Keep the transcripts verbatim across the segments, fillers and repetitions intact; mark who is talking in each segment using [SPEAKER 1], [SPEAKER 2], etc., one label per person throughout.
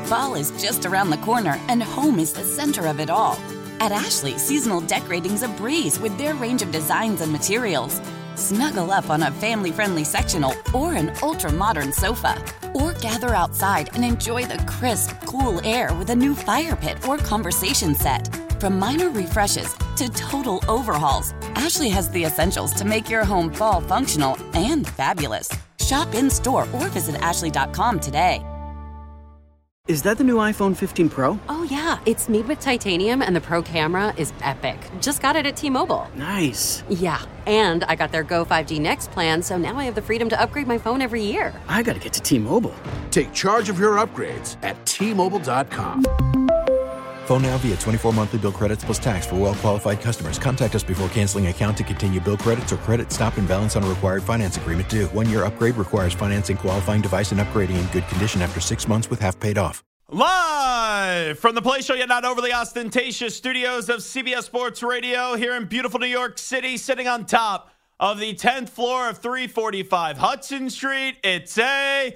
[SPEAKER 1] Fall is just around the corner, and home is the center of it all. At Ashley, seasonal decorating's a breeze with their range of designs and materials. Snuggle up on a family-friendly sectional or an ultra-modern sofa. Or gather outside and enjoy the crisp, cool air with a new fire pit or conversation set. From minor refreshes to total overhauls, Ashley has the essentials to make your home fall functional and fabulous. Shop in-store or visit ashley dot com today.
[SPEAKER 2] Is that the new iPhone fifteen Pro?
[SPEAKER 3] Oh, yeah. It's made with titanium, and the Pro camera is epic. Just got it at T-Mobile.
[SPEAKER 2] Nice.
[SPEAKER 3] Yeah, and I got their Go five G Next plan, so now I have the freedom to upgrade my phone every year.
[SPEAKER 2] I gotta get to T-Mobile.
[SPEAKER 4] Take charge of your upgrades at T Mobile dot com.
[SPEAKER 5] Phone now via twenty-four monthly bill credits plus tax for well-qualified customers. Contact us before canceling account to continue bill credits or credit stop and balance on a required finance agreement due. One-year upgrade requires financing qualifying device and upgrading in good condition after six months with half paid off.
[SPEAKER 6] Live from the Play Show, yet not overly ostentatious studios of C B S Sports Radio here in beautiful New York City, sitting on top of the tenth floor of three forty-five Hudson Street. It's a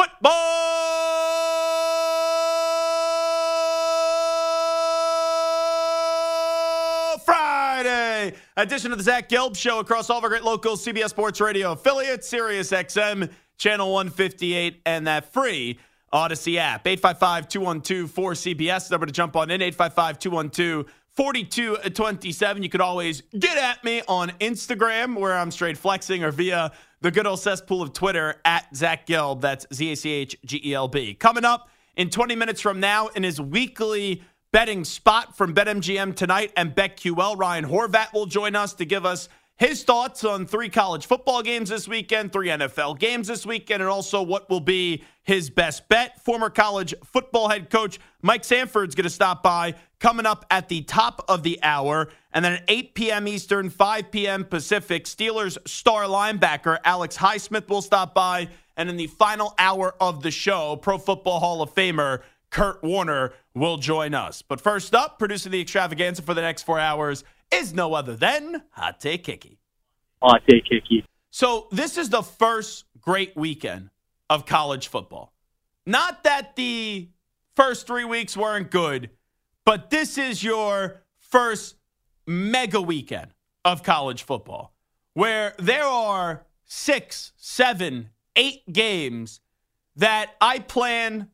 [SPEAKER 6] Football Friday edition of the Zach Gelb Show across all of our great local C B S Sports Radio affiliates, Sirius X M, Channel one fifty-eight, and that free Odyssey app. eight five five, two one two, four C B S. Number to jump on in, eight five five, two one two, four two two seven. You could always get at me on Instagram, where I'm straight flexing, or via the good old cesspool of Twitter, at Zach Gelb. That's Z A C H G E L B. Coming up in twenty minutes from now, in his weekly betting spot from BetMGM tonight and BetQL, Ryan Horvat will join us to give us his thoughts on three college football games this weekend, three N F L games this weekend, and also what will be his best bet. Former college football head coach Mike Sanford's going to stop by coming up at the top of the hour. And then at eight p.m. Eastern, five p.m. Pacific, Steelers star linebacker Alex Highsmith will stop by. And in the final hour of the show, Pro Football Hall of Famer Kurt Warner will join us. But first up, producing the extravaganza for the next four hours is no other than Hot Take Hickey.
[SPEAKER 7] Hot Take Hickey.
[SPEAKER 6] So this is the first great weekend of college football. Not that the first three weeks weren't good, but this is your first mega weekend of college football, where there are six, seven, eight games that I plan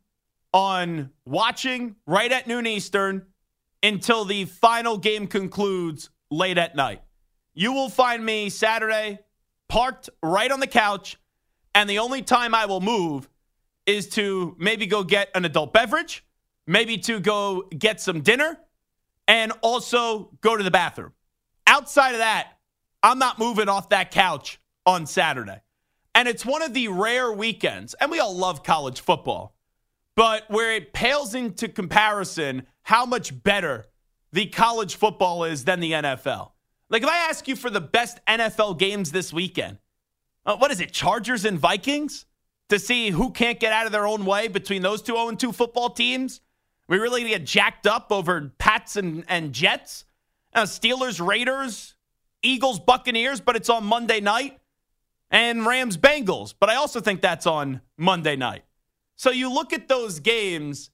[SPEAKER 6] on watching right at noon Eastern until the final game concludes late at night. You will find me Saturday parked right on the couch, and the only time I will move is to maybe go get an adult beverage, maybe to go get some dinner, and also go to the bathroom. Outside of that, I'm not moving off that couch on Saturday. And it's one of the rare weekends, and we all love college football, but where it pales into comparison how much better the college football is than the N F L. Like, if I ask you for the best N F L games this weekend, uh, what is it, Chargers and Vikings? To see who can't get out of their own way between those two oh and two football teams? We really going to get jacked up over Pats and, and Jets? Uh, Steelers, Raiders, Eagles, Buccaneers, but it's on Monday night. And Rams, Bengals, but I also think that's on Monday night. So you look at those games,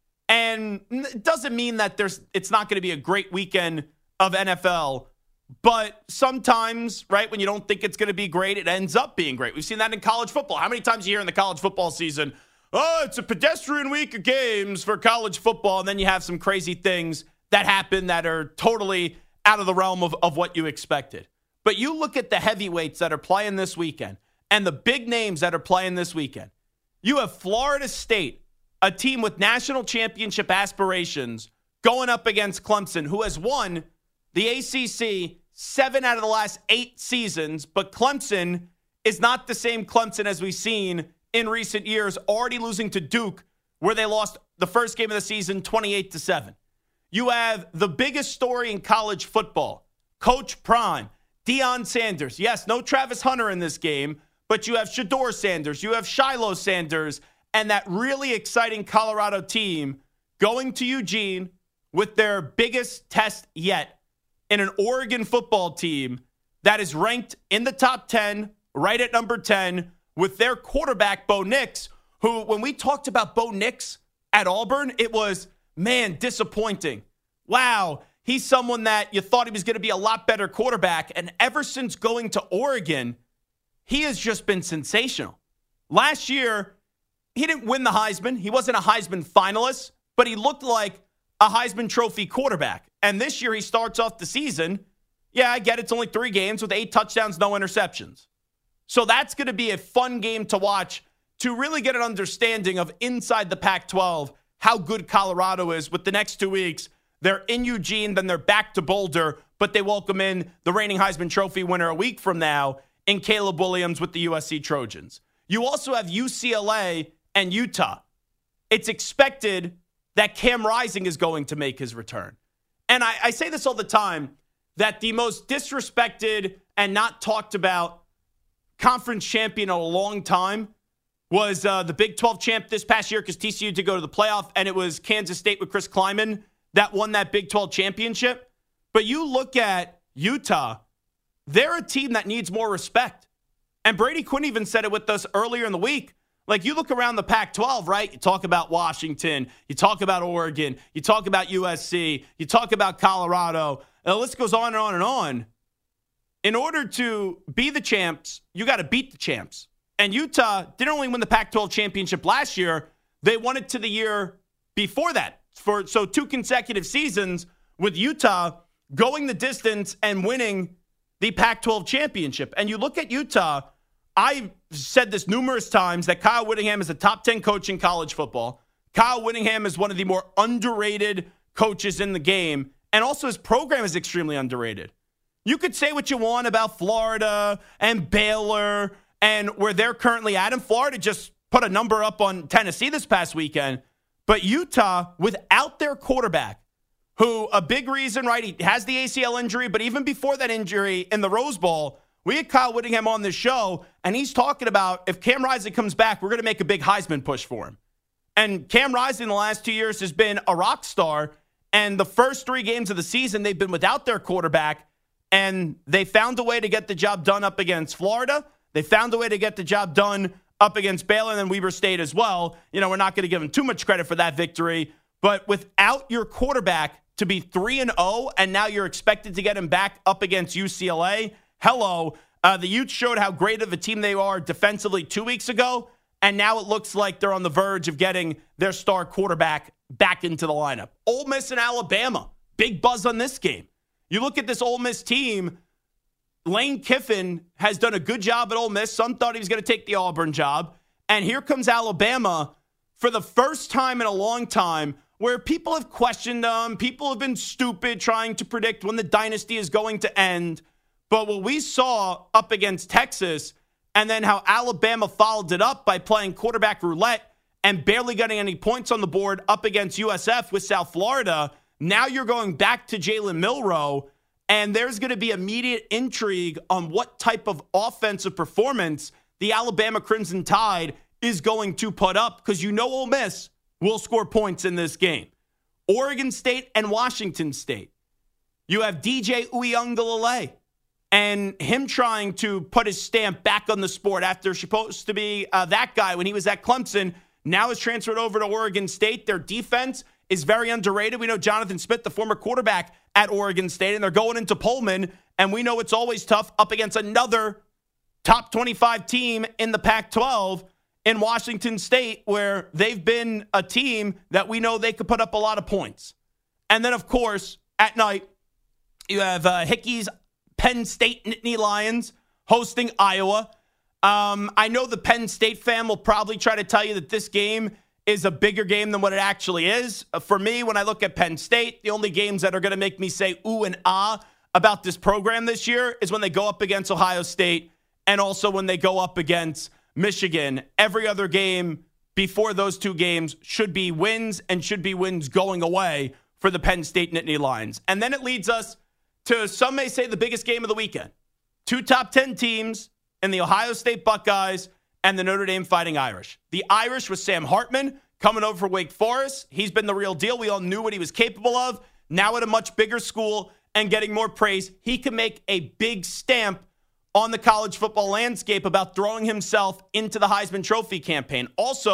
[SPEAKER 6] and it doesn't mean that there's it's not going to be a great weekend of N F L, but sometimes, right, when you don't think it's going to be great, it ends up being great. We've seen that in college football. How many times you hear in the college football season, oh, it's a pedestrian week of games for college football, and then you have some crazy things that happen that are totally out of the realm of, of what you expected. But you look at the heavyweights that are playing this weekend and the big names that are playing this weekend. You have Florida State, a team with national championship aspirations, going up against Clemson, who has won the A C C seven out of the last eight seasons, but Clemson is not the same Clemson as we've seen in recent years, already losing to Duke, where they lost the first game of the season twenty-eight to seven. You have the biggest story in college football, Coach Prime, Deion Sanders. Yes, no Travis Hunter in this game, but you have Shedeur Sanders, you have Shiloh Sanders, and that really exciting Colorado team going to Eugene with their biggest test yet in an Oregon football team that is ranked in the top ten, right at number ten, with their quarterback, Bo Nix, who, when we talked about Bo Nix at Auburn, it was, man, disappointing. Wow, he's someone that you thought he was going to be a lot better quarterback. And ever since going to Oregon, he has just been sensational. Last year, he didn't win the Heisman. He wasn't a Heisman finalist, but he looked like a Heisman Trophy quarterback. And this year, he starts off the season. Yeah, I get it. It's only three games with eight touchdowns, no interceptions. So that's going to be a fun game to watch to really get an understanding of inside the Pac twelve how good Colorado is with the next two weeks. They're in Eugene, then they're back to Boulder, but they welcome in the reigning Heisman Trophy winner a week from now in Caleb Williams with the U S C Trojans. You also have U C L A and Utah. It's expected that Cam Rising is going to make his return. And I, I say this all the time, that the most disrespected and not talked about conference champion in a long time was uh, the Big twelve champ this past year because T C U did go to the playoff, and it was Kansas State with Chris Kleiman that won that Big twelve championship. But you look at Utah, they're a team that needs more respect. And Brady Quinn even said it with us earlier in the week. Like, you look around the Pac twelve, right? You talk about Washington. You talk about Oregon. You talk about U S C. You talk about Colorado. And the list goes on and on and on. In order to be the champs, you got to beat the champs. And Utah didn't only win the Pac twelve championship last year. They won it to the year before that. For So two consecutive seasons with Utah going the distance and winning the Pac twelve championship. And you look at Utah, I've said this numerous times that Kyle Whittingham is a top ten coach in college football. Kyle Whittingham is one of the more underrated coaches in the game. And also his program is extremely underrated. You could say what you want about Florida and Baylor and where they're currently at. And Florida just put a number up on Tennessee this past weekend. But Utah, without their quarterback, who a big reason, right, he has the A C L injury, but even before that injury in the Rose Bowl, we had Kyle Whittingham on this show, and he's talking about if Cam Rising comes back, we're going to make a big Heisman push for him. And Cam Rising in the last two years has been a rock star, and the first three games of the season, they've been without their quarterback, and they found a way to get the job done up against Florida. They found a way to get the job done up against Baylor and then Weber State as well. You know, we're not going to give them too much credit for that victory, but without your quarterback to be three and oh, and now you're expected to get him back up against U C L A, hello. Uh, the Utes showed how great of a team they are defensively two weeks ago, and now it looks like they're on the verge of getting their star quarterback back into the lineup. Ole Miss and Alabama, big buzz on this game. You look at this Ole Miss team, Lane Kiffin has done a good job at Ole Miss. Some thought he was going to take the Auburn job. And here comes Alabama for the first time in a long time where people have questioned them. People have been stupid trying to predict when the dynasty is going to end. But what we saw up against Texas and then how Alabama followed it up by playing quarterback roulette and barely getting any points on the board up against U S F with South Florida, now you're going back to Jalen Milroe. And there's going to be immediate intrigue on what type of offensive performance the Alabama Crimson Tide is going to put up because you know Ole Miss will score points in this game. Oregon State and Washington State. You have D J Uiagalelei and him trying to put his stamp back on the sport after supposed to be uh, that guy when he was at Clemson. Now is transferred over to Oregon State. Their defense is very underrated. We know Jonathan Smith, the former quarterback at Oregon State, and they're going into Pullman, and we know it's always tough up against another top twenty-five team in the Pac twelve in Washington State, where they've been a team that we know they could put up a lot of points. And then, of course, at night, you have uh, Hickey's Penn State Nittany Lions hosting Iowa. Um, I know the Penn State fan will probably try to tell you that this game is a bigger game than what it actually is. Uh, for me, when I look at Penn State, the only games that are going to make me say ooh and ah about this program this year is when they go up against Ohio State and also when they go up against Michigan. Every other game before those two games should be wins and should be wins going away for the Penn State Nittany Lions. And then it leads us to, some may say, the biggest game of the weekend. Two top ten teams in the Ohio State Buckeyes and the Notre Dame Fighting Irish. The Irish with Sam Hartman coming over for Wake Forest. He's been the real deal. We all knew what he was capable of. Now at a much bigger school and getting more praise, he can make a big stamp on the college football landscape about throwing himself into the Heisman Trophy campaign. Also,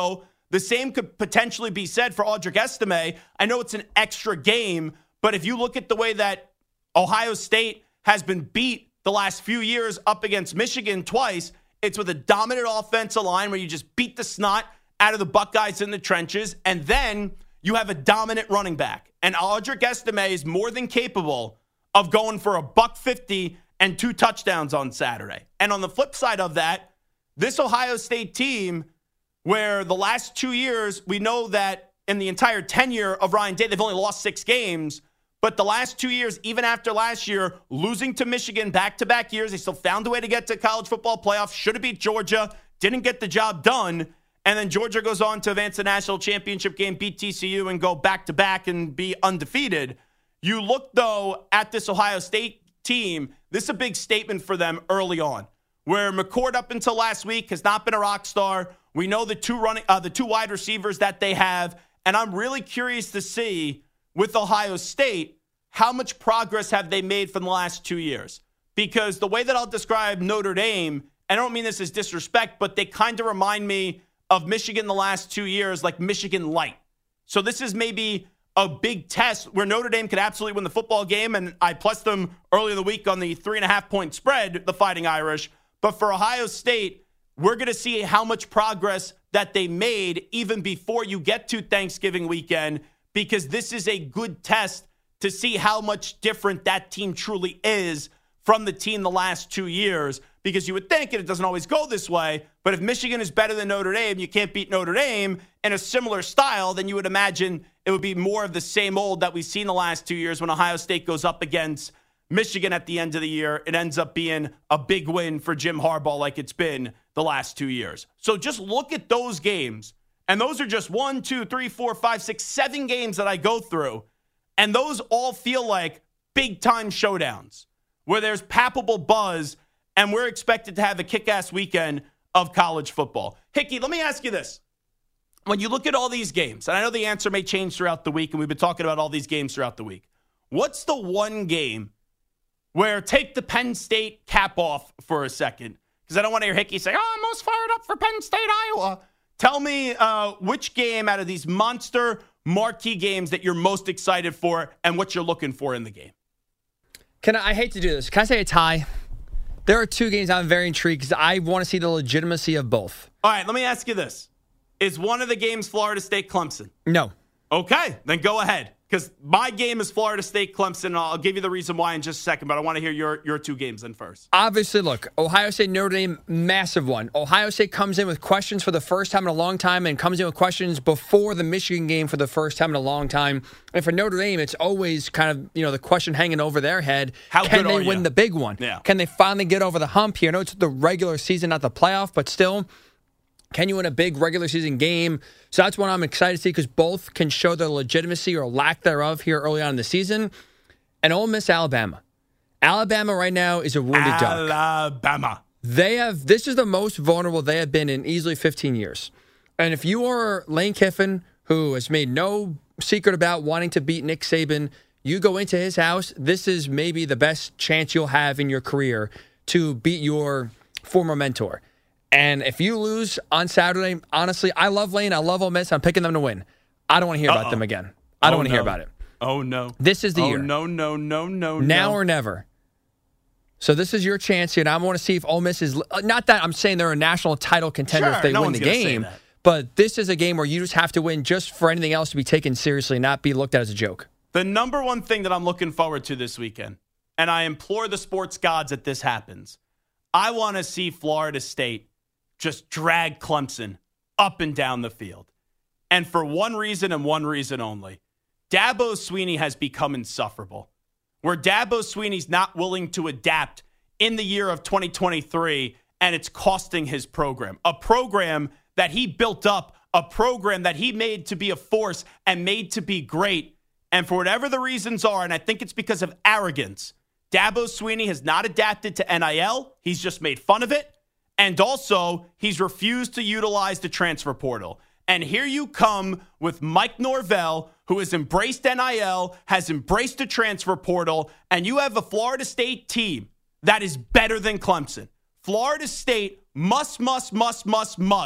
[SPEAKER 6] The same could potentially be said for Audric Estime. I know it's an extra game, but if you look at the way that Ohio State has been beat the last few years up against Michigan twice, it's with a dominant offensive line where you just beat the snot out of the Buckeyes in the trenches, and then you have a dominant running back. And Audric Estime is more than capable of going for a buck fifty and two touchdowns on Saturday. And on the flip side of that, this Ohio State team, where the last two years, we know that in the entire tenure of Ryan Day, they've only lost six games. But the last two years, even after last year, losing to Michigan back-to-back years, they still found a way to get to college football playoffs. Should have beat Georgia. Didn't get the job done. And then Georgia goes on to advance the national championship game, beat T C U, and go back-to-back and be undefeated. You look, though, at this Ohio State team, this is a big statement for them early on, where McCord up until last week has not been a rock star. We know the two running, uh, the two wide receivers that they have, and I'm really curious to see with Ohio State how much progress have they made from the last two years. Because the way that I'll describe Notre Dame, and I don't mean this as disrespect, but they kind of remind me of Michigan the last two years, like Michigan light. So this is maybe a big test where Notre Dame could absolutely win the football game, and I plus them earlier in the week on the three and a half point spread, the Fighting Irish. But for Ohio State, we're going to see how much progress that they made even before you get to Thanksgiving weekend, because this is a good test to see how much different that team truly is from the team the last two years. Because you would think, and it doesn't always go this way, but if Michigan is better than Notre Dame, you can't beat Notre Dame in a similar style, then you would imagine it would be more of the same old that we've seen the last two years when Ohio State goes up against Michigan at the end of the year. It ends up being a big win for Jim Harbaugh like it's been the last two years. So just look at those games. And those are just one, two, three, four, five, six, seven games that I go through. And those all feel like big-time showdowns where there's palpable buzz, and we're expected to have a kick-ass weekend of college football. Hickey, let me ask you this. When you look at all these games, and I know the answer may change throughout the week, and we've been talking about all these games throughout the week, what's the one game where, take the Penn State cap off for a second, because I don't want to hear Hickey say, oh, I'm most fired up for Penn State, Iowa. Tell me uh, which game out of these monster marquee games that you're most excited for and what you're looking for in the game.
[SPEAKER 7] Can I, I hate to do this. Can I say a tie? There are two games I'm very intrigued because I want to see the legitimacy of both.
[SPEAKER 6] All right, let me ask you this. Is one of the games Florida State Clemson?
[SPEAKER 7] No.
[SPEAKER 6] Okay, then go ahead. Because my game is Florida State Clemson, and I'll give you the reason why in just a second, but I want to hear your, your two games in first.
[SPEAKER 7] Obviously, look, Ohio State, Notre Dame, massive one. Ohio State comes in with questions for the first time in a long time and comes in with questions before the Michigan game for the first time in a long time. And for Notre Dame, it's always kind of, you know, the question hanging over their head.
[SPEAKER 6] How
[SPEAKER 7] Can
[SPEAKER 6] good
[SPEAKER 7] they
[SPEAKER 6] are
[SPEAKER 7] win
[SPEAKER 6] you?
[SPEAKER 7] the big one?
[SPEAKER 6] Yeah.
[SPEAKER 7] Can they finally get over the hump here? I know it's the regular season, not the playoff, but still, can you win a big regular season game? So that's what I'm excited to see because both can show their legitimacy or lack thereof here early on in the season. And Ole Miss, Alabama. Alabama right now is a wounded duck.
[SPEAKER 6] Alabama.
[SPEAKER 7] They have, this is the most vulnerable they have been in easily fifteen years. And if you are Lane Kiffin, who has made no secret about wanting to beat Nick Saban, you go into his house, this is maybe the best chance you'll have in your career to beat your former mentor. And if you lose on Saturday, honestly, I love Lane. I love Ole Miss. I'm picking them to win. I don't want to hear Uh-oh. about them again. I don't oh, want to no. hear about it.
[SPEAKER 6] Oh, no.
[SPEAKER 7] This is the
[SPEAKER 6] oh,
[SPEAKER 7] year.
[SPEAKER 6] no, no, no, no,
[SPEAKER 7] Now
[SPEAKER 6] no.
[SPEAKER 7] or never. So this is your chance here. And I want to see if Ole Miss is, not that I'm saying they're a national title contender
[SPEAKER 6] sure,
[SPEAKER 7] if they
[SPEAKER 6] no
[SPEAKER 7] win the game,
[SPEAKER 6] say
[SPEAKER 7] but this is a game where you just have to win just for anything else to be taken seriously, not be looked at as a joke.
[SPEAKER 6] The number one thing that I'm looking forward to this weekend, and I implore the sports gods that this happens, I want to see Florida State just drag Clemson up and down the field. And for one reason and one reason only. Dabo Swinney has become insufferable. Where Dabo Swinney's not willing to adapt in the year of twenty twenty-three, and it's costing his program. A program that he built up, a program that he made to be a force and made to be great. And for whatever the reasons are, and I think it's because of arrogance, Dabo Swinney has not adapted to N I L. He's just made fun of it. And also, he's refused to utilize the transfer portal. And here you come with Mike Norvell, who has embraced N I L, has embraced the transfer portal, and you have a Florida State team that is better than Clemson. Florida State must, must, must, must, must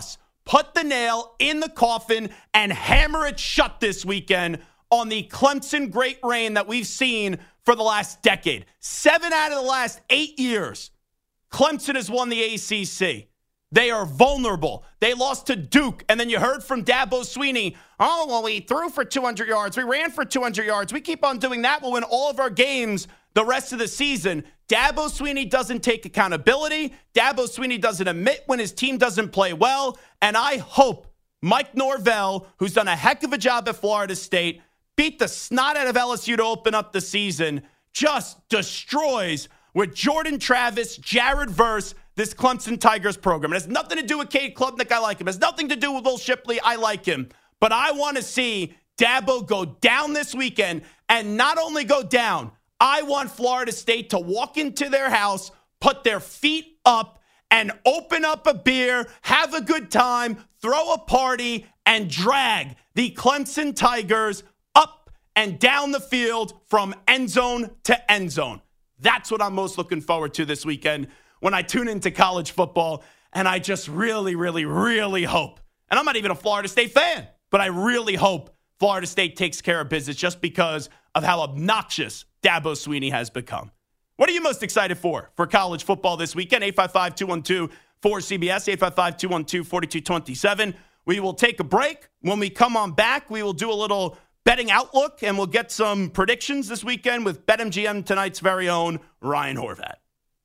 [SPEAKER 6] put the nail in the coffin and hammer it shut this weekend on the Clemson great reign that we've seen for the last decade. Seven out of the last eight years, Clemson has won the A C C. They are vulnerable. They lost to Duke, and then you heard from Dabo Swinney, oh, well, we threw for two hundred yards. We ran for two hundred yards. We keep on doing that. We'll win all of our games the rest of the season. Dabo Swinney doesn't take accountability. Dabo Swinney doesn't admit when his team doesn't play well. And I hope Mike Norvell, who's done a heck of a job at Florida State, beat the snot out of L S U to open up the season, just destroys with Jordan Travis, Jared Verse, this Clemson Tigers program. It has nothing to do with Cade Klubnik. I like him. It has nothing to do with Will Shipley. I like him. But I want to see Dabo go down this weekend, and not only go down, I want Florida State to walk into their house, put their feet up, and open up a beer, have a good time, throw a party, and drag the Clemson Tigers up and down the field from end zone to end zone. That's what I'm most looking forward to this weekend when I tune into college football. And I just really, really, really hope, and I'm not even a Florida State fan, but I really hope Florida State takes care of business just because of how obnoxious Dabo Swinney has become. What are you most excited for for college football this weekend? eight five five, two one two, four C B S, eight five five, two one two, four two two seven. We will take a break. When we come on back, we will do a little betting outlook, and we'll get some predictions this weekend with BetMGM Tonight's very own Ryan Horvat.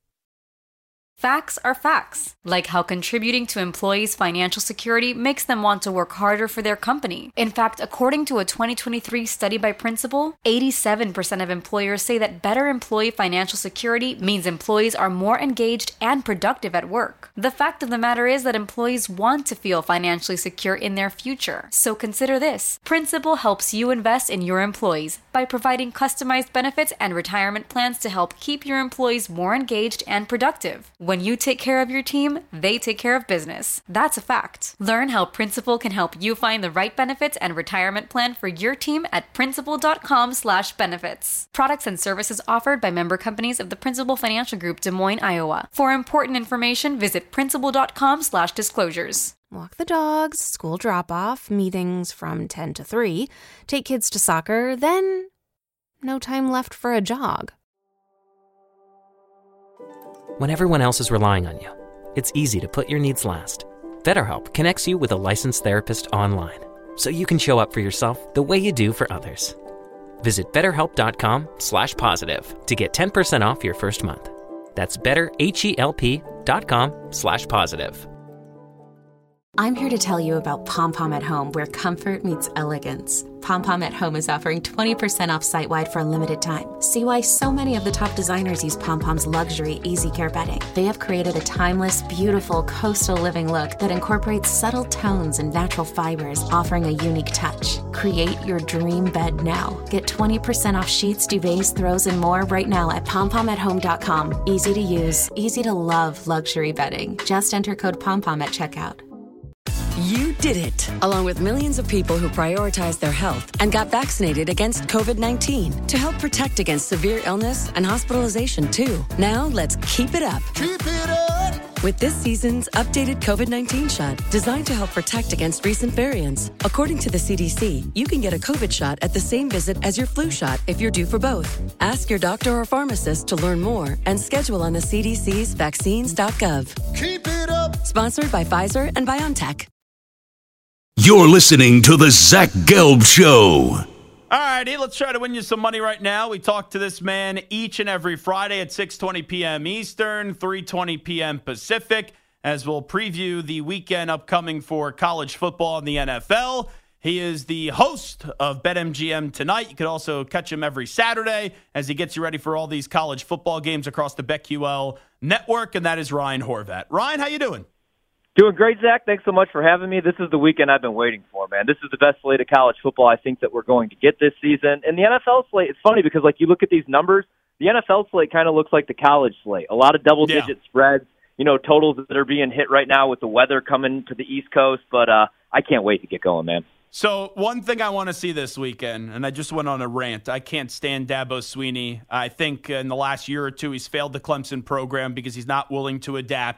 [SPEAKER 8] Facts are facts, like how contributing to employees' financial security makes them want to work harder for their company. In fact, according to a twenty twenty-three study by Principal, eighty-seven percent of employers say that better employee financial security means employees are more engaged and productive at work. The fact of the matter is that employees want to feel financially secure in their future. So consider this. Principal helps you invest in your employees by providing customized benefits and retirement plans to help keep your employees more engaged and productive. When you take care of your team, they take care of business. That's a fact. Learn how Principal can help you find the right benefits and retirement plan for your team at principal.com slash benefits. Products and services offered by member companies of the Principal Financial Group, Des Moines, Iowa. For important information, visit principal.com slash disclosures.
[SPEAKER 9] Walk the dogs, school drop-off, meetings from ten to three, take kids to soccer, then no time left for a jog.
[SPEAKER 10] When everyone else is relying on you, it's easy to put your needs last. BetterHelp connects you with a licensed therapist online, so you can show up for yourself the way you do for others. Visit betterhelp.com slash positive to get ten percent off your first month. That's betterhelp.com slash positive.
[SPEAKER 9] I'm here to tell you about Pom Pom at Home, where comfort meets elegance. Pom Pom at Home is offering twenty percent off site-wide for a limited time. See why so many of the top designers use Pom Pom's luxury Easy Care bedding. They have created a timeless, beautiful coastal living look that incorporates subtle tones and natural fibers, offering a unique touch. Create your dream bed now. Get twenty percent off sheets, duvets, throws, and more right now at pom pom at home dot com. Easy to use, easy to love luxury bedding. Just enter code POMPOM at checkout.
[SPEAKER 11] You did it, along with millions of people who prioritized their health and got vaccinated against covid nineteen to help protect against severe illness and hospitalization, too. Now, let's keep it up.
[SPEAKER 12] Keep it up!
[SPEAKER 11] With this season's updated covid nineteen shot, designed to help protect against recent variants. According to the C D C, you can get a COVID shot at the same visit as your flu shot if you're due for both. Ask your doctor or pharmacist to learn more and schedule on the C D C's vaccines dot gov.
[SPEAKER 12] Keep it up!
[SPEAKER 11] Sponsored by Pfizer and BioNTech.
[SPEAKER 4] You're listening to The Zach Gelb Show.
[SPEAKER 6] All righty, let's try to win you some money right now. We talk to this man each and every Friday at six twenty p.m. Eastern, three twenty p.m. Pacific, as we'll preview the weekend upcoming for college football and the N F L. He is the host of BetMGM Tonight. You could also catch him every Saturday as he gets you ready for all these college football games across the BetQL network, and that is Ryan Horvat. Ryan, how you doing?
[SPEAKER 13] Doing great, Zach. Thanks so much for having me. This is the weekend I've been waiting for, man. This is the best slate of college football I think that we're going to get this season. And the N F L slate, it's funny because, like, you look at these numbers, the N F L slate kind of looks like the college slate. A lot of double-digit yeah. spreads, you know, totals that are being hit right now with the weather coming to the East Coast. But uh, I can't wait to get going, man.
[SPEAKER 6] So one thing I want to see this weekend, and I just went on a rant, I can't stand Dabo Swinney. I think in the last year or two he's failed the Clemson program because he's not willing to adapt.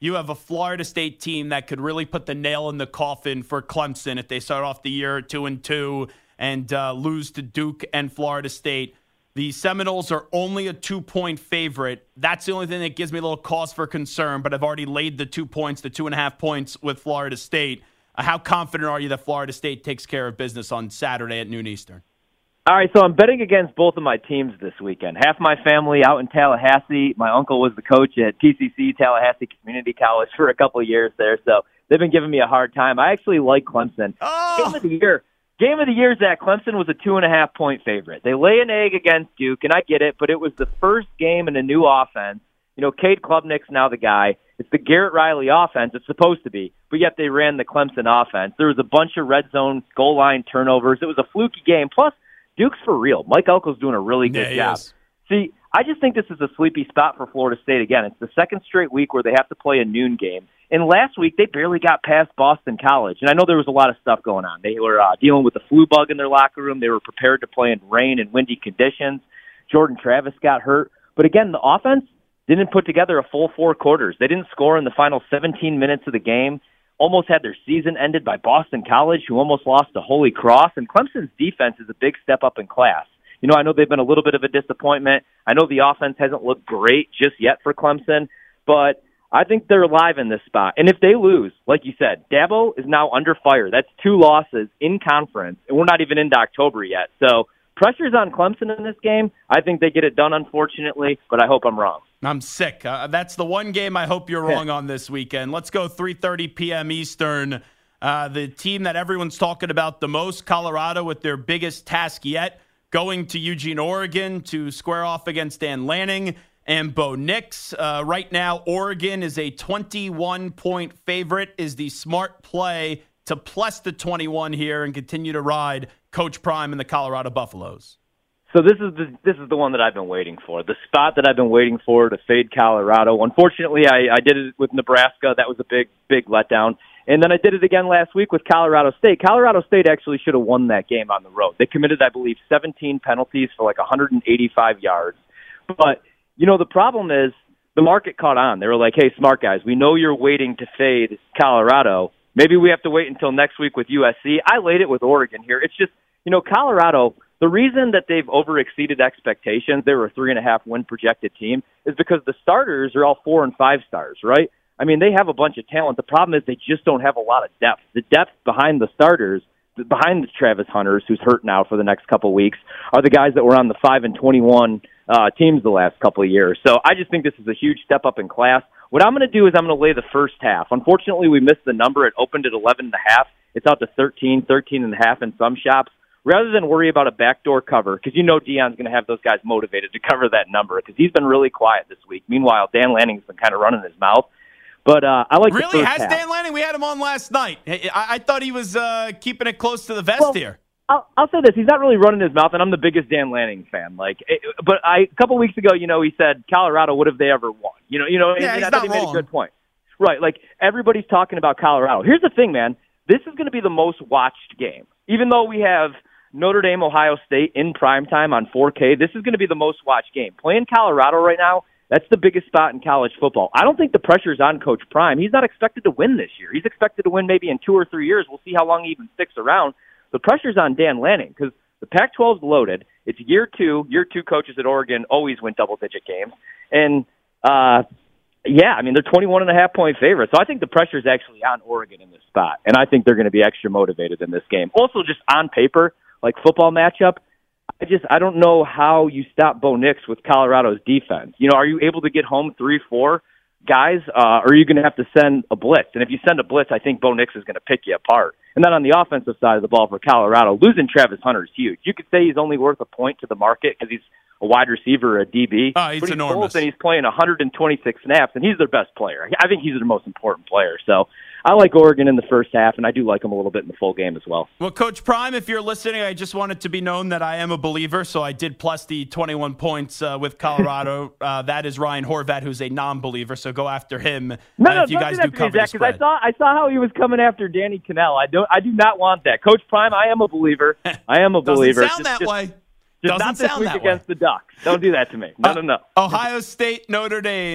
[SPEAKER 6] you have a Florida State team that could really put the nail in the coffin for Clemson if they start off the year two and two and uh, lose to Duke and Florida State. The Seminoles are only a two-point favorite. That's the only thing that gives me a little cause for concern, but I've already laid the two points, the two and a half points with Florida State. Uh, how confident are you that Florida State takes care of business on Saturday at noon Eastern?
[SPEAKER 13] All right, so I'm betting against both of my teams this weekend. Half my family out in Tallahassee. My uncle was the coach at T C C, Tallahassee Community College, for a couple of years there, so they've been giving me a hard time. I actually like Clemson.
[SPEAKER 6] Oh!
[SPEAKER 13] Game of the year. Game of the year, Zach. Clemson was a two-and-a-half-point favorite. They lay an egg against Duke, and I get it, but it was the first game in a new offense. You know, Cade Klubnik's now the guy. It's the Garrett Riley offense. It's supposed to be, but yet they ran the Clemson offense. There was a bunch of red zone goal line turnovers. It was a fluky game. Plus, Duke's for real. Mike Elko's doing a really good
[SPEAKER 6] yeah,
[SPEAKER 13] job.
[SPEAKER 6] Is.
[SPEAKER 13] See, I just think this is a sleepy spot for Florida State again. It's the second straight week where they have to play a noon game. And last week, they barely got past Boston College. And I know there was a lot of stuff going on. They were uh, dealing with the flu bug in their locker room. They were prepared to play in rain and windy conditions. Jordan Travis got hurt. But again, the offense didn't put together a full four quarters. They didn't score in the final seventeen minutes of the game. Almost had their season ended by Boston College, who almost lost to Holy Cross. And Clemson's defense is a big step up in class. You know, I know they've been a little bit of a disappointment. I know the offense hasn't looked great just yet for Clemson, but I think they're alive in this spot. And if they lose, like you said, Dabo is now under fire. That's two losses in conference, and we're not even into October yet. So pressure's on Clemson in this game. I think they get it done, unfortunately, but I hope I'm wrong.
[SPEAKER 6] I'm sick. Uh, that's the one game I hope you're wrong on this weekend. Let's go three thirty p.m. Eastern. Uh, the team that everyone's talking about the most, Colorado, with their biggest task yet, going to Eugene, Oregon to square off against Dan Lanning and Bo Nix. Uh, right now, Oregon is a twenty-one point favorite. Is the smart play to plus the twenty-one here and continue to ride Coach Prime and the Colorado Buffaloes?
[SPEAKER 13] So this is the this is the one that I've been waiting for, the spot that I've been waiting for to fade Colorado. Unfortunately, I, I did it with Nebraska. That was a big, big letdown. And then I did it again last week with Colorado State. Colorado State actually should have won that game on the road. They committed, I believe, seventeen penalties for like one hundred eighty-five yards. But, you know, the problem is the market caught on. They were like, hey, smart guys, we know you're waiting to fade Colorado. Maybe we have to wait until next week with U S C. I laid it with Oregon here. It's just, you know, Colorado, the reason that they've over-exceeded expectations, they were a three-and-a-half win projected team, is because the starters are all four- and five-stars, right? I mean, they have a bunch of talent. The problem is they just don't have a lot of depth. The depth behind the starters, behind the Travis Hunters, who's hurt now for the next couple of weeks, are the guys that were on the five and twenty-one uh, teams the last couple of years. So I just think this is a huge step up in class. What I'm going to do is I'm going to lay the first half. Unfortunately, we missed the number. It opened at eleven and a half. It's out to thirteen, thirteen and a half in some shops. Rather than worry about a backdoor cover, because you know Deion's going to have those guys motivated to cover that number, because he's been really quiet this week. Meanwhile, Dan Lanning's been kind of running his mouth. But uh, I like
[SPEAKER 6] really
[SPEAKER 13] the first
[SPEAKER 6] has
[SPEAKER 13] half.
[SPEAKER 6] Dan Lanning. We had him on last night. I, I thought he was uh, keeping it close to the vest
[SPEAKER 13] well,
[SPEAKER 6] here.
[SPEAKER 13] I'll, I'll say this: he's not really running his mouth, and I'm the biggest Dan Lanning fan. Like, it, but I a couple weeks ago, you know, he said Colorado, what have they ever won? You know, you know,
[SPEAKER 6] yeah,
[SPEAKER 13] and
[SPEAKER 6] he's
[SPEAKER 13] I thought he
[SPEAKER 6] not
[SPEAKER 13] made
[SPEAKER 6] wrong.
[SPEAKER 13] a good point. Right? Like everybody's talking about Colorado. Here's the thing, man. This is going to be the most watched game, even though we have Notre Dame, Ohio State in primetime on four K. This is going to be the most watched game. Playing Colorado right now, that's the biggest spot in college football. I don't think the pressure's on Coach Prime. He's not expected to win this year. He's expected to win maybe in two or three years. We'll see how long he even sticks around. The pressure's on Dan Lanning because the Pac twelve's loaded. It's year two. Year two coaches at Oregon always win double-digit games. And, uh, yeah, I mean, they're twenty-one and a half point favorites. So I think the pressure's actually on Oregon in this spot. And I think they're going to be extra motivated in this game. Also, just on paper, like football matchup, I just I don't know how you stop Bo Nix with Colorado's defense. You know, are you able to get home three, four guys, uh, or are you going to have to send a blitz? And if you send a blitz, I think Bo Nix is going to pick you apart. And then on the offensive side of the ball for Colorado, losing Travis Hunter is huge. You could say he's only worth a point to the market because he's a wide receiver or a D B.
[SPEAKER 6] Oh, he's
[SPEAKER 13] but he's
[SPEAKER 6] enormous.
[SPEAKER 13] And he's playing one hundred twenty-six snaps, and he's their best player. I think he's their most important player. So I like Oregon in the first half, and I do like them a little bit in the full game as well.
[SPEAKER 6] Well, Coach Prime, if you're listening, I just want it to be known that I am a believer, so I did plus the twenty-one points uh, with Colorado. uh, that is Ryan Horvat, who's a non-believer, so go after him uh,
[SPEAKER 13] no, no,
[SPEAKER 6] if you guys
[SPEAKER 13] do,
[SPEAKER 6] do cover the
[SPEAKER 13] because
[SPEAKER 6] spread.
[SPEAKER 13] I saw I saw how he was coming after Danny Cannell. I don't I do not want that. Coach Prime, I am a believer. I am a believer.
[SPEAKER 6] Doesn't sound
[SPEAKER 13] just,
[SPEAKER 6] that
[SPEAKER 13] just,
[SPEAKER 6] way.
[SPEAKER 13] Just
[SPEAKER 6] Doesn't
[SPEAKER 13] not this
[SPEAKER 6] sound
[SPEAKER 13] week
[SPEAKER 6] that
[SPEAKER 13] against
[SPEAKER 6] way.
[SPEAKER 13] the Ducks. Don't do that to me. No,
[SPEAKER 6] uh,
[SPEAKER 13] no, no.
[SPEAKER 6] Ohio State, Notre Dame.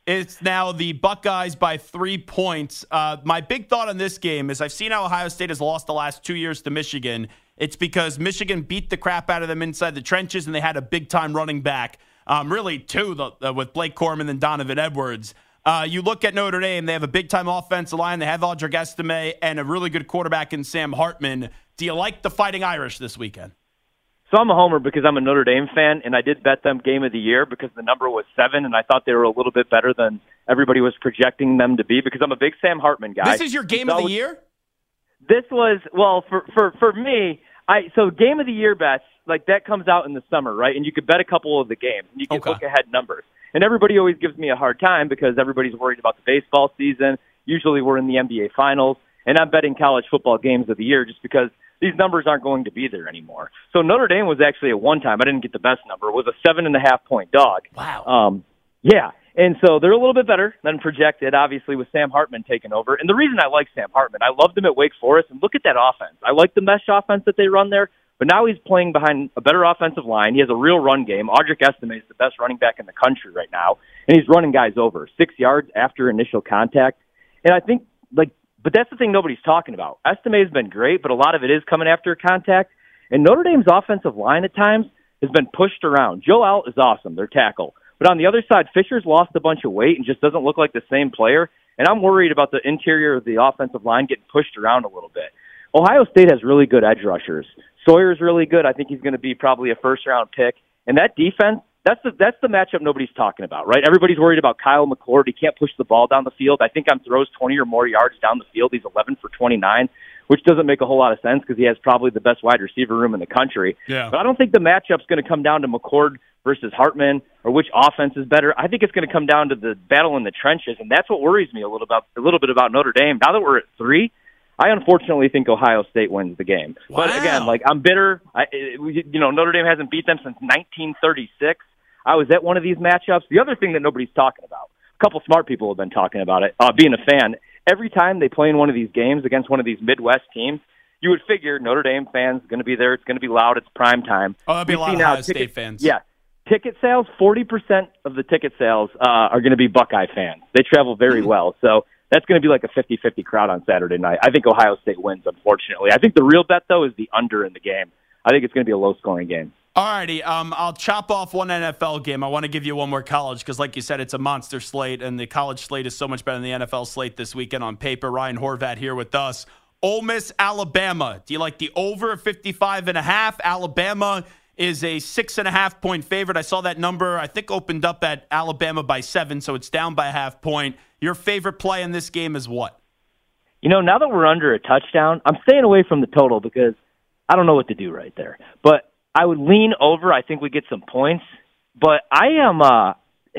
[SPEAKER 6] It's now the Buckeyes by three points. Uh, my big thought on this game is I've seen how Ohio State has lost the last two years to Michigan. It's because Michigan beat the crap out of them inside the trenches, and they had a big-time running back, um, really two, the, uh, with Blake Corum and Donovan Edwards. Uh, you look at Notre Dame, they have a big-time offensive line. They have Audric Estime and a really good quarterback in Sam Hartman. Do you like the Fighting Irish this weekend?
[SPEAKER 13] So I'm a homer because I'm a Notre Dame fan, and I did bet them game of the year because the number was seven, and I thought they were a little bit better than everybody was projecting them to be because I'm a big Sam Hartman guy.
[SPEAKER 6] This is your game so of the year?
[SPEAKER 13] This was, well, for, for, for me, I so game of the year bets, like that comes out in the summer, right? And you could bet a couple of the games, and you can
[SPEAKER 6] okay.
[SPEAKER 13] look ahead numbers. And everybody always gives me a hard time because everybody's worried about the baseball season. Usually we're in the N B A Finals, and I'm betting college football games of the year just because these numbers aren't going to be there anymore. So Notre Dame was actually at one time, I didn't get the best number, it was a seven and a half point dog.
[SPEAKER 6] Wow.
[SPEAKER 13] Um, yeah. And so they're a little bit better than projected, obviously, with Sam Hartman taking over. And the reason I like Sam Hartman, I loved him at Wake Forest, and look at that offense. I like the mesh offense that they run there, but now he's playing behind a better offensive line. He has a real run game. Audric Estime is the best running back in the country right now, and he's running guys over six yards after initial contact. And I think, like, but that's the thing nobody's talking about. Estime has been great, but a lot of it is coming after contact. And Notre Dame's offensive line at times has been pushed around. Joe Alt is awesome, their tackle. But on the other side, Fisher's lost a bunch of weight and just doesn't look like the same player. And I'm worried about the interior of the offensive line getting pushed around a little bit. Ohio State has really good edge rushers. Sawyer's really good. I think he's going to be probably a first-round pick. And that defense, that's the that's the matchup nobody's talking about, right? Everybody's worried about Kyle McCord. He can't push the ball down the field. I think on throws twenty or more yards down the field, he's eleven for twenty-nine, which doesn't make a whole lot of sense because he has probably the best wide receiver room in the country.
[SPEAKER 6] Yeah.
[SPEAKER 13] But I don't think the matchup's going to come down to McCord versus Hartman or which offense is better. I think it's going to come down to the battle in the trenches, and that's what worries me a little about a little bit about Notre Dame. Now that we're at three, I unfortunately think Ohio State wins the game.
[SPEAKER 6] Wow.
[SPEAKER 13] But again, like I'm bitter. I, you know, Notre Dame hasn't beat them since nineteen thirty-six. I was at one of these matchups. The other thing that nobody's talking about, a couple smart people have been talking about it, uh, being a fan, every time they play in one of these games against one of these Midwest teams, you would figure Notre Dame fans going to be there. It's going to be loud. It's prime time.
[SPEAKER 6] Oh, that'll be a lot of Ohio State fans.
[SPEAKER 13] Yeah. Ticket sales, forty percent of the ticket sales uh, are going to be Buckeye fans. They travel very mm-hmm. well. So that's going to be like a fifty-fifty crowd on Saturday night. I think Ohio State wins, unfortunately. I think the real bet, though, is the under in the game. I think it's going to be a low-scoring game.
[SPEAKER 6] All righty, um, I'll chop off one N F L game. I want to give you one more college because, like you said, it's a monster slate, and the college slate is so much better than the N F L slate this weekend on paper. Ryan Horvat here with us. Ole Miss, Alabama. Do you like the over fifty-five and a half? Alabama is a six and a half point favorite. I saw that number, I think, opened up at Alabama by seven, so it's down by a half point. Your favorite play in this game is what?
[SPEAKER 13] You know, now that we're under a touchdown, I'm staying away from the total because I don't know what to do right there. But I would lean over. I think we get some points. But I am, uh,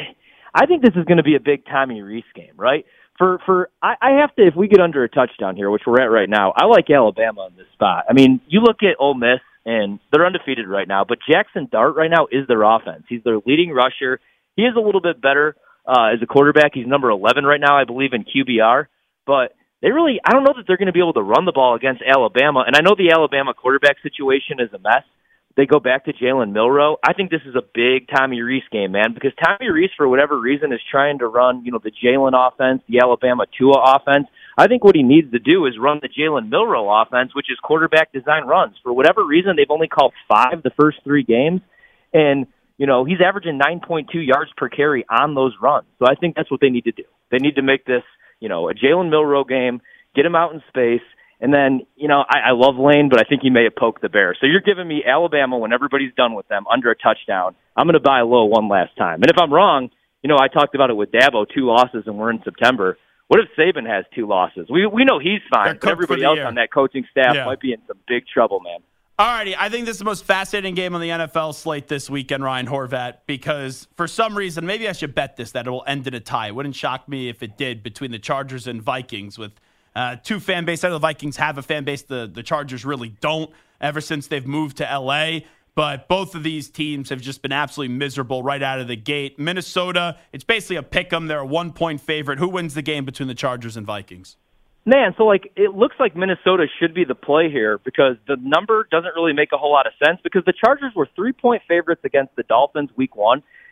[SPEAKER 13] I think this is going to be a big Tommy Rees game, right? For, for, I, I have to, if we get under a touchdown here, which we're at right now, I like Alabama in this spot. I mean, you look at Ole Miss, and they're undefeated right now, but Jackson Dart right now is their offense. He's their leading rusher. He is a little bit better uh, as a quarterback. He's number eleven right now, I believe, in Q B R. But they really, I don't know that they're going to be able to run the ball against Alabama. And I know the Alabama quarterback situation is a mess. They go back to Jalen Milroe. I think this is a big Tommy Rees game, man, because Tommy Rees, for whatever reason, is trying to run, you know, the Jalen offense, the Alabama Tua offense. I think what he needs to do is run the Jalen Milroe offense, which is quarterback design runs. For whatever reason, they've only called five the first three games, and, you know, he's averaging nine point two yards per carry on those runs. So I think that's what they need to do. They need to make this, you know, a Jalen Milroe game, get him out in space. And then, you know, I, I love Lane, but I think he may have poked the bear. So you're giving me Alabama when everybody's done with them under a touchdown. I'm going to buy low one last time. And if I'm wrong, you know, I talked about it with Dabo, two losses, and we're in September. What if Saban has two losses? We we know he's fine, but everybody else year. on that coaching staff yeah. might be in some big trouble, man.
[SPEAKER 6] All righty, I think this is the most fascinating game on the N F L slate this weekend, Ryan Horvat, because for some reason, maybe I should bet this, that it will end in a tie. It wouldn't shock me if it did between the Chargers and Vikings with Uh, two fan base. I know the Vikings have a fan base. The, the Chargers really don't ever since they've moved to L A. But both of these teams have just been absolutely miserable right out of the gate. Minnesota, it's basically a pick 'em. They're a one-point favorite. Who wins the game between the Chargers and Vikings?
[SPEAKER 13] Man, so like it looks like Minnesota should be the play here because the number doesn't really make a whole lot of sense because the Chargers were three-point favorites against the Dolphins week one,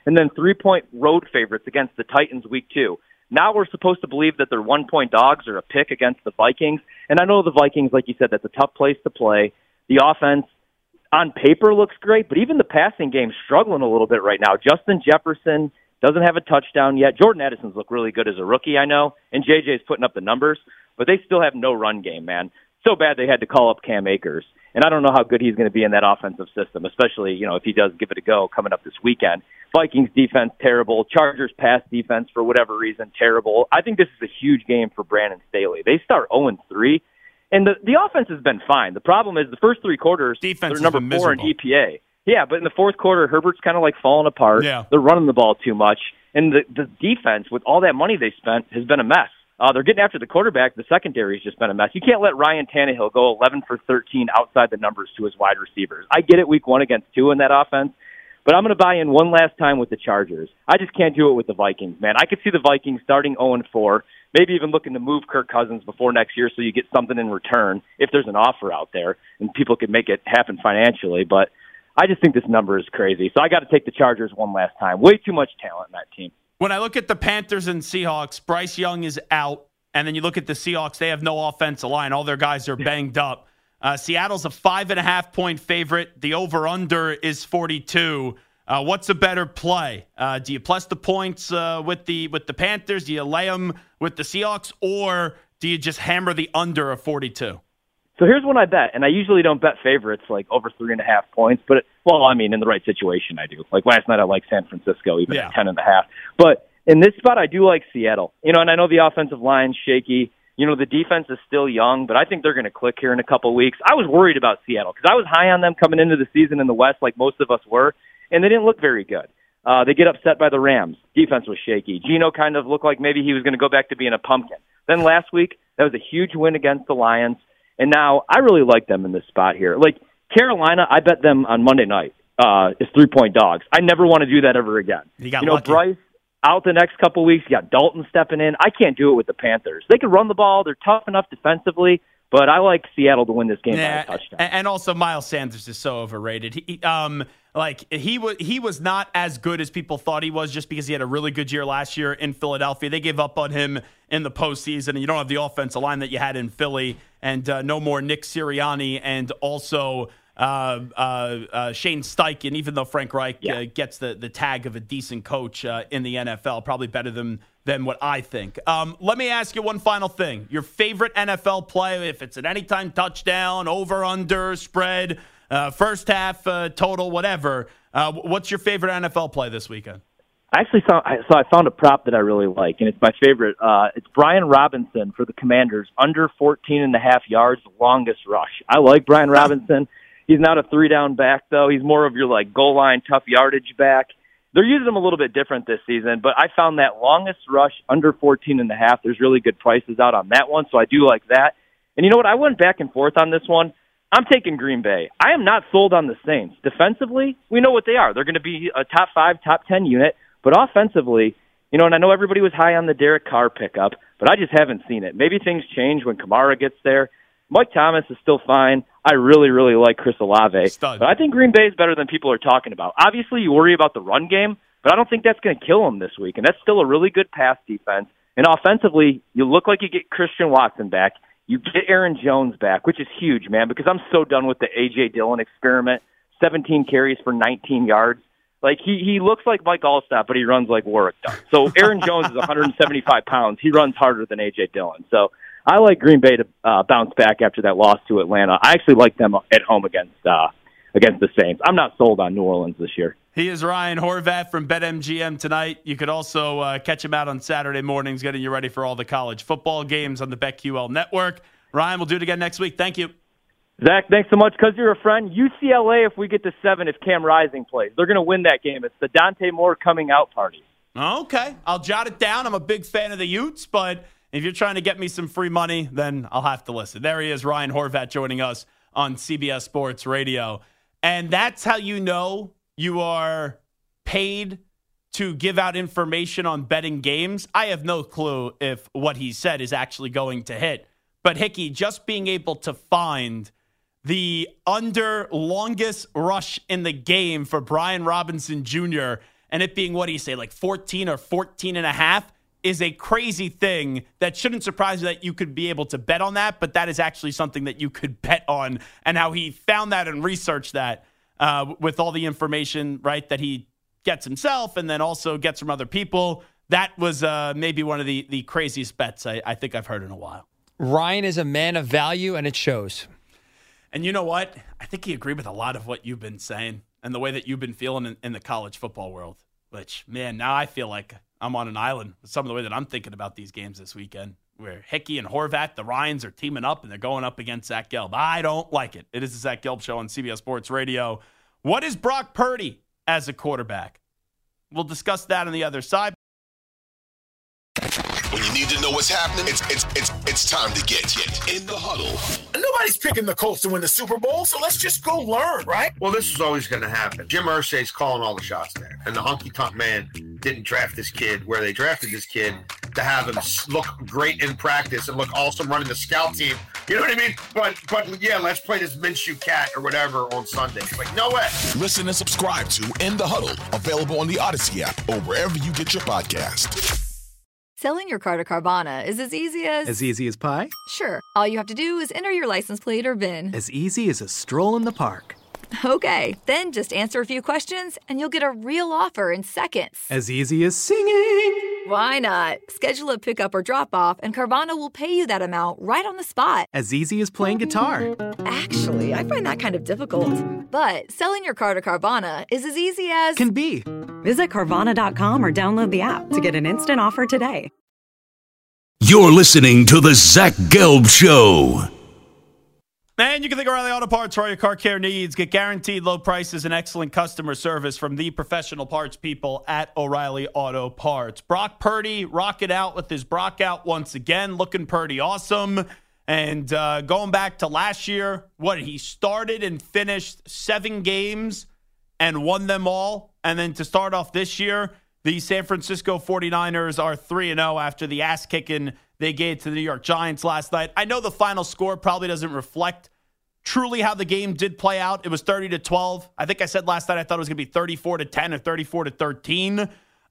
[SPEAKER 13] and then three-point road favorites against the Titans week two. Now we're supposed to believe that they're one-point dogs or a pick against the Vikings. And I know the Vikings, like you said, that's a tough place to play. The offense on paper looks great, but even the passing game's struggling a little bit right now. Justin Jefferson doesn't have a touchdown yet. Jordan Addison's looked really good as a rookie, I know, and J J's putting up the numbers, but they still have no run game, man. So bad they had to call up Cam Akers. And I don't know how good he's going to be in that offensive system, especially, you know, if he does give it a go coming up this weekend. Vikings defense, terrible. Chargers pass defense, for whatever reason, terrible. I think this is a huge game for Brandon Staley. They start oh and three, and the, the offense has been fine. The problem is the first three quarters,
[SPEAKER 6] defense
[SPEAKER 13] they're number four in E P A. Yeah, but in the fourth quarter, Herbert's kind of like falling apart.
[SPEAKER 6] Yeah.
[SPEAKER 13] They're running the ball too much. And the, the defense, with all that money they spent, has been a mess. Uh, they're getting after the quarterback. The secondary has just been a mess. You can't let Ryan Tannehill go eleven for thirteen outside the numbers to his wide receivers. I get it week one against two in that offense, but I'm going to buy in one last time with the Chargers. I just can't do it with the Vikings, man. I could see the Vikings starting oh and four, maybe even looking to move Kirk Cousins before next year so you get something in return if there's an offer out there and people could make it happen financially. But I just think this number is crazy. So I got to take the Chargers one last time. Way too much talent in that team.
[SPEAKER 6] When I look at the Panthers and Seahawks, Bryce Young is out. And then you look at the Seahawks, they have no offensive line. All their guys are banged up. Uh, Seattle's a five and a half point favorite. The over-under is forty-two. Uh, what's a better play? Uh, do you plus the points uh, with the with the Panthers? Do you lay them with the Seahawks? Or do you just hammer the under of forty-two?
[SPEAKER 13] So here's one I bet, and I usually don't bet favorites like over three and a half points, but, it, well, I mean, in the right situation I do. Like last night I liked San Francisco, even
[SPEAKER 6] yeah.
[SPEAKER 13] at ten and a half. But in this spot I do like Seattle. You know, and I know the offensive line's shaky. You know, the defense is still young, but I think they're going to click here in a couple weeks. I was worried about Seattle because I was high on them coming into the season in the West like most of us were, and they didn't look very good. Uh, they get upset by the Rams. Defense was shaky. Geno kind of looked like maybe he was going to go back to being a pumpkin. Then last week, that was a huge win against the Lions. And now I really like them in this spot here. Like Carolina, I bet them on Monday night uh, is three-point dogs. I never want to do that ever again.
[SPEAKER 6] You, got
[SPEAKER 13] you know,
[SPEAKER 6] lucky.
[SPEAKER 13] Bryce out the next couple weeks. You got Dalton stepping in. I can't do it with the Panthers. They can run the ball. They're tough enough defensively. But I like Seattle to win this game
[SPEAKER 6] yeah,
[SPEAKER 13] by a touchdown.
[SPEAKER 6] And also, Miles Sanders is so overrated. He, um, like he was, he was not as good as people thought he was, just because he had a really good year last year in Philadelphia. They gave up on him in the postseason, and you don't have the offensive line that you had in Philly, and uh, no more Nick Sirianni, and also uh, uh, uh, Shane Steichen. Even though Frank Reich
[SPEAKER 13] yeah.
[SPEAKER 6] uh, gets the the tag of a decent coach uh, in the N F L, probably better than. than what I think. Um, let me ask you one final thing. Your favorite N F L play, if it's an anytime touchdown, over, under, spread, uh, first half, uh, total, whatever. Uh, what's your favorite N F L play this weekend?
[SPEAKER 13] I actually saw, so I found a prop that I really like, and it's my favorite. Uh, it's Brian Robinson for the Commanders, under fourteen and a half yards, longest rush. I like Brian Robinson. He's not a three-down back, though. He's more of your like goal line, tough yardage back. They're using them a little bit different this season, but I found that longest rush under fourteen and a half. There's really good prices out on that one, so I do like that. And you know what? I went back and forth on this one. I'm taking Green Bay. I am not sold on the Saints. Defensively, we know what they are. They're going to be a top five, top ten unit, but offensively, you know, and I know everybody was high on the Derek Carr pickup, but I just haven't seen it. Maybe things change when Kamara gets there. Mike Thomas is still fine. I really, really like Chris Olave.
[SPEAKER 6] Stud.
[SPEAKER 13] But I think Green Bay is better than people are talking about. Obviously, you worry about the run game, but I don't think that's going to kill them this week. And that's still a really good pass defense. And offensively, you look like you get Christian Watson back. You get Aaron Jones back, which is huge, man, because I'm so done with the A J. Dillon experiment. seventeen carries for nineteen yards. Like, he, he looks like Mike Allstott, but he runs like Warwick does. So Aaron Jones is one hundred seventy-five pounds. He runs harder than A J. Dillon. So I like Green Bay to uh, bounce back after that loss to Atlanta. I actually like them at home against uh, against the Saints. I'm not sold on New Orleans this year.
[SPEAKER 6] He is Ryan Horvat from BetMGM tonight. You could also uh, catch him out on Saturday mornings, getting you ready for all the college football games on the BetQL network. Ryan, we'll do it again next week. Thank you.
[SPEAKER 13] Zach, thanks so much. Because you're a friend, U C L A, if we get to seven, if Cam Rising plays, they're going to win that game. It's the Dante Moore coming out party.
[SPEAKER 6] Okay. I'll jot it down. I'm a big fan of the Utes, but if you're trying to get me some free money, then I'll have to listen. There he is, Ryan Horvat, joining us on C B S Sports Radio. And that's how you know you are paid to give out information on betting games. I have no clue if what he said is actually going to hit. But, Hickey, just being able to find the under longest rush in the game for Brian Robinson Junior and it being, what do you say, like fourteen or fourteen and a half is a crazy thing that shouldn't surprise you that you could be able to bet on that, but that is actually something that you could bet on, and how he found that and researched that uh, with all the information, right, that he gets himself and then also gets from other people. That was uh, maybe one of the, the craziest bets I, I think I've heard in a while.
[SPEAKER 7] Ryan is a man of value, and it shows.
[SPEAKER 6] And you know what? I think he agreed with a lot of what you've been saying and the way that you've been feeling in, in the college football world, which, man, now I feel like I'm on an island with some of the way that I'm thinking about these games this weekend, where Hickey and Horvat, the Ryans, are teaming up, and they're going up against Zach Gelb. I don't like it. It is the Zach Gelb Show on C B S Sports Radio. What is Brock Purdy as a quarterback? We'll discuss that on the other side.
[SPEAKER 14] When you need to know what's happening, it's it's it's it's time to get in the huddle.
[SPEAKER 15] Nobody's picking the Colts to win the Super Bowl, so let's just go learn, right?
[SPEAKER 16] Well, this is always going to happen. Jim Irsay's calling all the shots there, and the honky-tonk man didn't draft this kid where they drafted this kid to have him look great in practice and look awesome running the scout team. You know what I mean? But but yeah, let's play this Minshew cat or whatever on Sunday. Like, no way.
[SPEAKER 14] Listen and subscribe to In the Huddle, available on the Odyssey app or wherever you get your podcast.
[SPEAKER 17] Selling your car to Carvana is as easy as...
[SPEAKER 18] As easy as pie?
[SPEAKER 17] Sure. All you have to do is enter your license plate or V I N.
[SPEAKER 18] As easy as a stroll in the park.
[SPEAKER 17] Okay, then just answer a few questions and you'll get a real offer in seconds.
[SPEAKER 18] As easy as singing.
[SPEAKER 17] Why not? Schedule a pickup or drop off and Carvana will pay you that amount right on the spot.
[SPEAKER 18] As easy as playing guitar.
[SPEAKER 17] Actually, I find that kind of difficult. But selling your car to Carvana is as easy as...
[SPEAKER 18] Can be.
[SPEAKER 19] Visit Carvana dot com or download the app to get an instant offer today.
[SPEAKER 4] You're listening to the Zach Gelb Show.
[SPEAKER 6] And you can think O'Reilly Auto Parts for all your car care needs. Get guaranteed low prices and excellent customer service from the professional parts people at O'Reilly Auto Parts. Brock Purdy rocking out with his Brock out once again, looking pretty awesome. And uh, going back to last year, what, he started and finished seven games and won them all. And then to start off this year, the San Francisco forty-niners are three and oh after the ass-kicking they gave to the New York Giants last night. I know the final score probably doesn't reflect truly how the game did play out. It was thirty to twelve. I think I said last night I thought it was going to be thirty-four to ten or thirty-four to thirteen.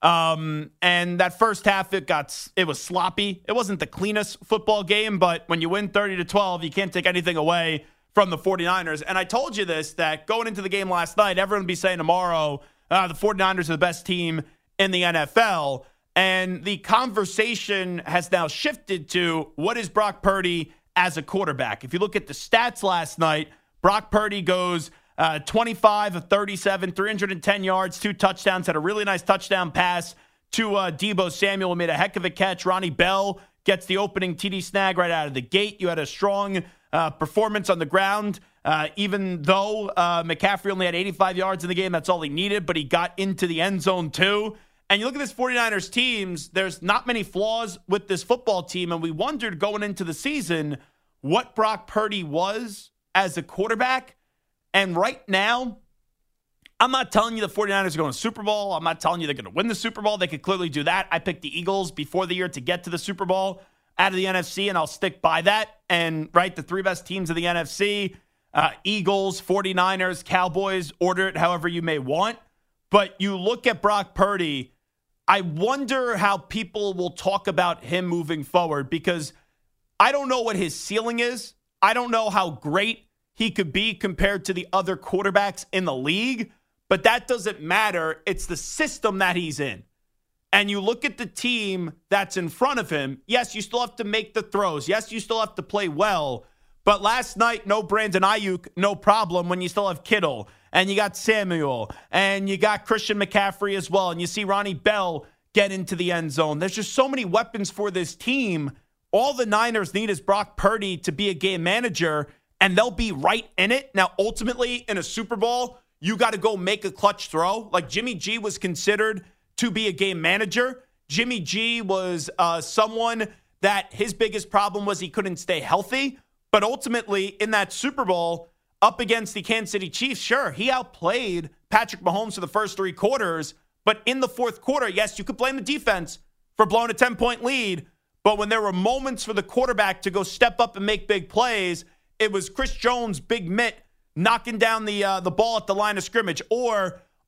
[SPEAKER 6] Um, and that first half, it got it was sloppy. It wasn't the cleanest football game, but when you win thirty to twelve, you can't take anything away from the forty-niners. And I told you this, that going into the game last night, everyone would be saying tomorrow, uh, the forty-niners are the best team in the N F L. And the conversation has now shifted to, what is Brock Purdy as a quarterback? If you look at the stats last night, Brock Purdy goes uh, twenty-five of thirty-seven, three hundred ten yards, two touchdowns, had a really nice touchdown pass to uh, Deebo Samuel, made a heck of a catch. Ronnie Bell gets the opening T D snag right out of the gate. You had a strong uh, performance on the ground. Uh, even though uh, McCaffrey only had eighty-five yards in the game, that's all he needed, but he got into the end zone too. And you look at this forty-niners teams, there's not many flaws with this football team, and we wondered going into the season what Brock Purdy was as a quarterback. And right now, I'm not telling you the forty-niners are going to the Super Bowl. I'm not telling you they're going to win the Super Bowl. They could clearly do that. I picked the Eagles before the year to get to the Super Bowl out of the N F C, and I'll stick by that. And, right, the three best teams of the N F C, uh, Eagles, forty-niners, Cowboys, order it however you may want. But you look at Brock Purdy, I wonder how people will talk about him moving forward, because I don't know what his ceiling is. I don't know how great he could be compared to the other quarterbacks in the league, but that doesn't matter. It's the system that he's in. And you look at the team that's in front of him. Yes, you still have to make the throws. Yes, you still have to play well. But last night, no Brandon Ayuk, no problem when you still have Kittle. And you got Samuel, and you got Christian McCaffrey as well, and you see Ronnie Bell get into the end zone. There's just so many weapons for this team. All the Niners need is Brock Purdy to be a game manager, and they'll be right in it. Now, ultimately, in a Super Bowl, you got to go make a clutch throw. Like Jimmy G was considered to be a game manager. Jimmy G was uh, someone that his biggest problem was he couldn't stay healthy. But ultimately, in that Super Bowl, up against the Kansas City Chiefs, sure, he outplayed Patrick Mahomes for the first three quarters. But in the fourth quarter, yes, you could blame the defense for blowing a ten-point lead. But when there were moments for the quarterback to go step up and make big plays, it was Chris Jones, big mitt, knocking down the uh, the ball at the line of scrimmage, or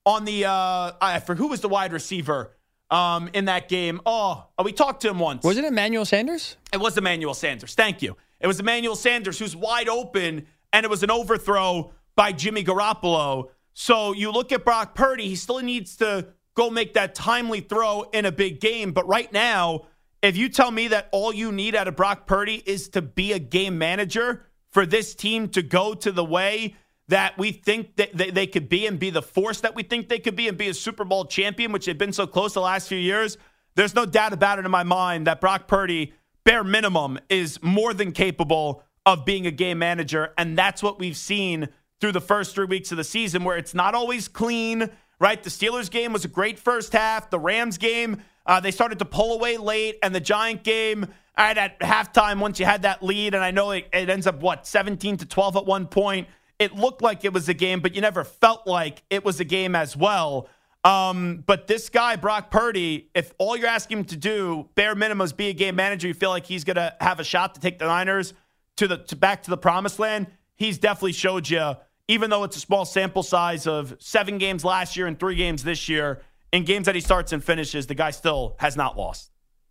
[SPEAKER 6] on the, uh, I forget who was the wide receiver um, in that game. Oh, we talked to him once.
[SPEAKER 7] Was it Emmanuel Sanders?
[SPEAKER 6] It was Emmanuel Sanders. Thank you. It was Emmanuel Sanders who's wide open, and it was an overthrow by Jimmy Garoppolo. So you look at Brock Purdy, he still needs to go make that timely throw in a big game. But right now, if you tell me that all you need out of Brock Purdy is to be a game manager for this team to go to the way that we think that they could be and be the force that we think they could be and be a Super Bowl champion, which they've been so close the last few years, there's no doubt about it in my mind that Brock Purdy, bare minimum, is more than capable of being a game manager. And that's what we've seen through the first three weeks of the season, where it's not always clean, right? The Steelers game was a great first half. The Rams game, uh, they started to pull away late. And the Giant game, all right, at halftime, once you had that lead, and I know it, it ends up, what, seventeen to twelve at one point, it looked like it was a game, but you never felt like it was a game as well. Um, but this guy, Brock Purdy, if all you're asking him to do, bare minimum, is be a game manager, you feel like he's going to have a shot to take the Niners to the to back to the promised land, he's definitely showed you, even though it's a small sample size of seven games last year and three games this year, in games that he starts and finishes, the guy still has not lost.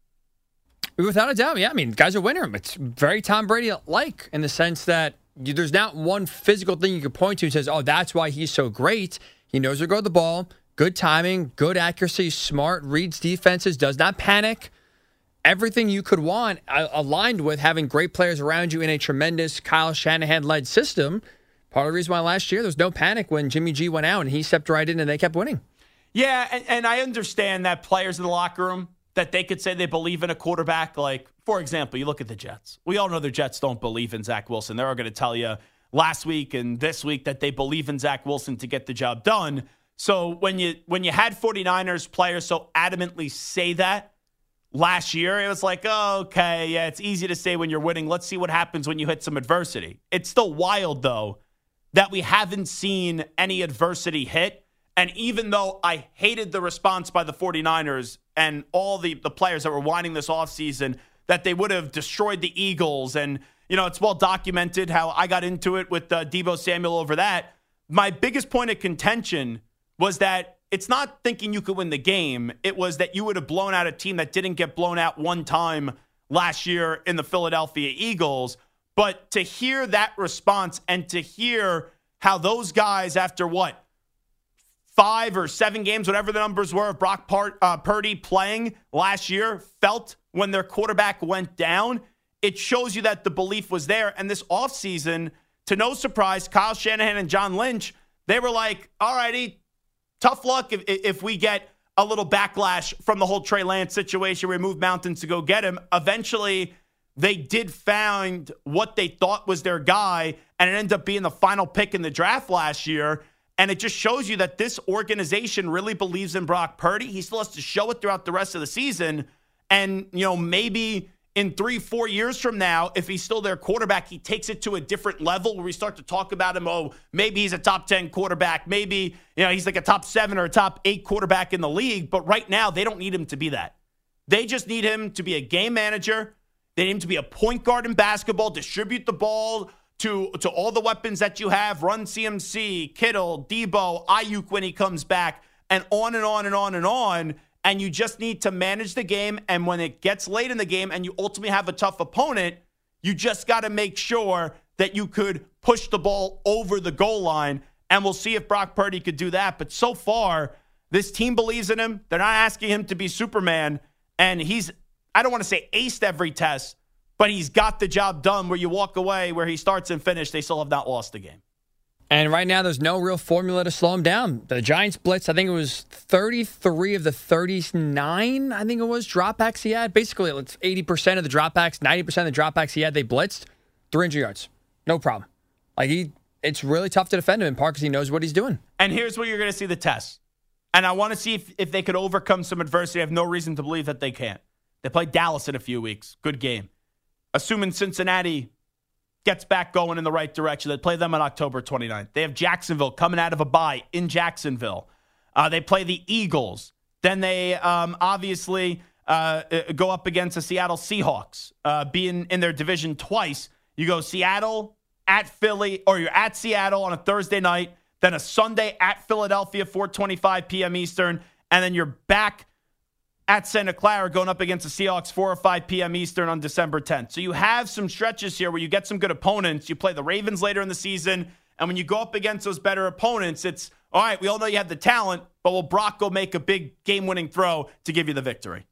[SPEAKER 7] Without a doubt, yeah. I mean, guys are winning. It's very Tom Brady-like in the sense that you, there's not one physical thing you can point to and says, oh, that's why he's so great. He knows where to go with the ball, good timing, good accuracy, smart, reads defenses, does not panic. Everything you could want uh, aligned with having great players around you in a tremendous Kyle Shanahan-led system. Part of the reason why last year there was no panic when Jimmy G went out and he stepped right in and they kept winning.
[SPEAKER 6] Yeah, and, and I understand that players in the locker room, that they could say they believe in a quarterback. Like, for example, you look at the Jets. We all know the Jets don't believe in Zach Wilson. They're going to tell you last week and this week that they believe in Zach Wilson to get the job done. So when you when you had 49ers players so adamantly say that last year, it was like, oh, okay, yeah, it's easy to say when you're winning. Let's see what happens when you hit some adversity. It's still wild, though, that we haven't seen any adversity hit. And even though I hated the response by the 49ers and all the, the players that were whining this offseason that they would have destroyed the Eagles, and, you know, it's well documented how I got into it with uh, Deebo Samuel over that, my biggest point of contention was that it's not thinking you could win the game. It was that you would have blown out a team that didn't get blown out one time last year in the Philadelphia Eagles. But to hear that response and to hear how those guys, after what, five or seven games, whatever the numbers were, of Brock Part, uh, Purdy playing last year, felt when their quarterback went down, it shows you that the belief was there. And this offseason, to no surprise, Kyle Shanahan and John Lynch, they were like, all righty, tough luck if, if we get a little backlash from the whole Trey Lance situation. We moved mountains to go get him. Eventually, they did find what they thought was their guy, and it ended up being the final pick in the draft last year. And it just shows you that this organization really believes in Brock Purdy. He still has to show it throughout the rest of the season. And, you know, maybe in three, four years from now, if he's still their quarterback, he takes it to a different level where we start to talk about him. Oh, maybe he's a top ten quarterback. Maybe, you know, he's like a top seven or a top eight quarterback in the league. But right now, they don't need him to be that. They just need him to be a game manager. They need him to be a point guard in basketball, distribute the ball to, to all the weapons that you have, run C M C, Kittle, Debo, Ayuk when he comes back, and on and on and on and on. And you just need to manage the game. And when it gets late in the game and you ultimately have a tough opponent, you just got to make sure that you could push the ball over the goal line. And we'll see if Brock Purdy could do that. But so far, this team believes in him. They're not asking him to be Superman. And he's, I don't want to say aced every test, but he's got the job done where you walk away, where he starts and finish, they still have not lost the game.
[SPEAKER 7] And right now, there's no real formula to slow him down. The Giants blitz, I think it was thirty-three of the thirty-nine, I think it was, dropbacks he had. Basically, it's eighty percent of the dropbacks, ninety percent of the dropbacks he had, they blitzed. three hundred yards. No problem. Like he, it's really tough to defend him in part because he knows what he's doing.
[SPEAKER 6] And here's where you're going to see the test. And I want to see if, if they could overcome some adversity. I have no reason to believe that they can't. They play Dallas in a few weeks. Good game. Assuming Cincinnati gets back going in the right direction, they play them on October twenty-ninth. They have Jacksonville coming out of a bye in Jacksonville. Uh, they play the Eagles. Then they um, obviously uh, go up against the Seattle Seahawks, uh, being in their division twice. You go Seattle at Philly, or you're at Seattle on a Thursday night. then a Sunday at Philadelphia, four twenty-five p.m. Eastern, and then you're back at Santa Clara going up against the Seahawks, four or five p.m. Eastern on December tenth. So you have some stretches here where you get some good opponents. You play the Ravens later in the season, and when you go up against those better opponents, it's, all right, we all know you have the talent, but will Brock go make a big game-winning throw to give you the victory?